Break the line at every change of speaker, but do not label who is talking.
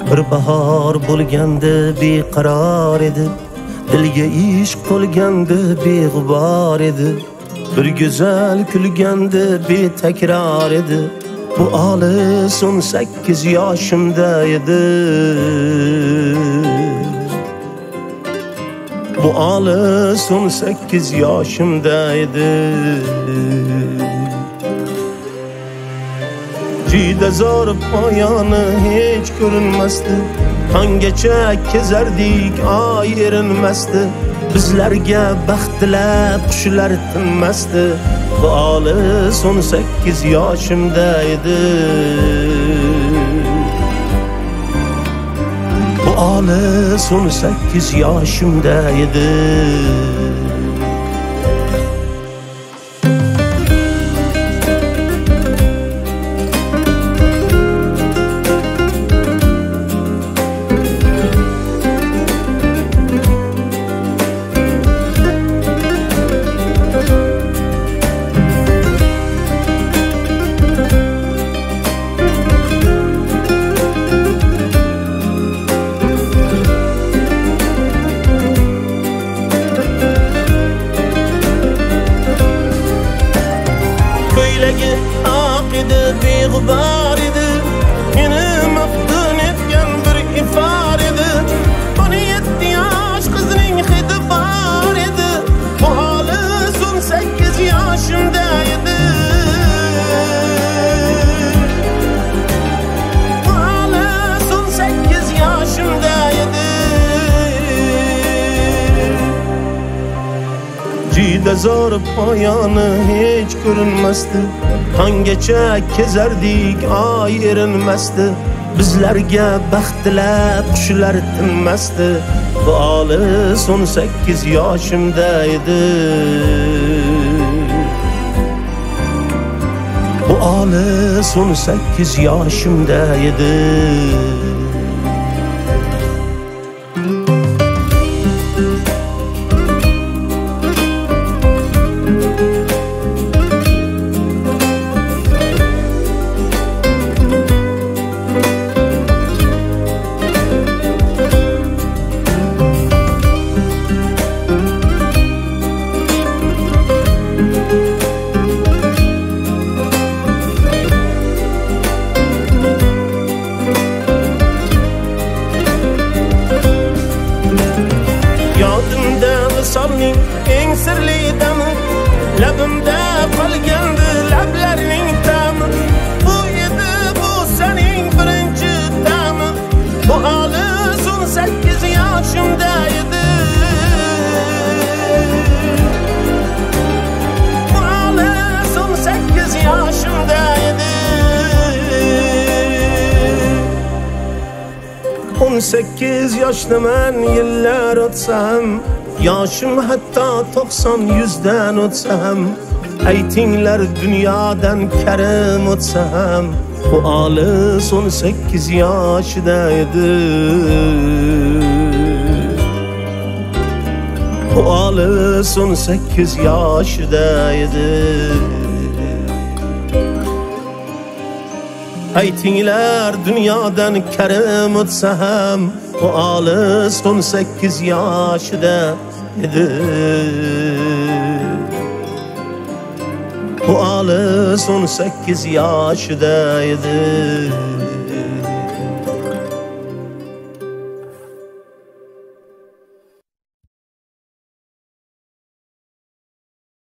Bir bahor bo'lganda beqaror edi, dilga ishq to'lganda beg'ubor edi. Bir go'zal kulganda betakror edi. Bu olis 18 yoshimda edi. Bu olis 18 yoshimda edi. Juda zo'r poyoni hech ko'rinmasdi. Tonggacha kezardik, oy erinmasdi. Bizlarga baxt tilab qushlar tinmasdi. Bu olis 18 yoshimda edi. Bu olis 18 yoshimda edi. Aqidi beg'ubor edi, meni maftun etgan bir ifor edi. 17 yosh qizning hidi bor edi. Bu olis 18 yoshimda edi. Bu olis 18 yoshimda edi. Juda zo'r poyoni hech ko'rinmasdi. Tonggacha kezardik, oy erinmasdi. Bizlarga baxt tilab qushlar tinmasdi. Bu olis 18 yoshimda edi. Bu olis 18 yoshimda edi. Yodimda visolning eng sirli dami, labimda qolgandi lablarning ta'mi. Bu edi bu sening birinchi ta'mi. Bu olis 18 yoshimda edi. Bu olis 18 yoshimda edi. 18 yoshdaman, yillar o'tsam, yoshim hatto 90-100dan o'tsam, aytinglar dunyodan karim o'tsam, bu olis 18 yoshida edi. Bu olis 18 yoshida edi. Aytinglar dunyodan karim o'tsam, bu olis 18 yoshida edi. Bu olis 18 yoshida edi.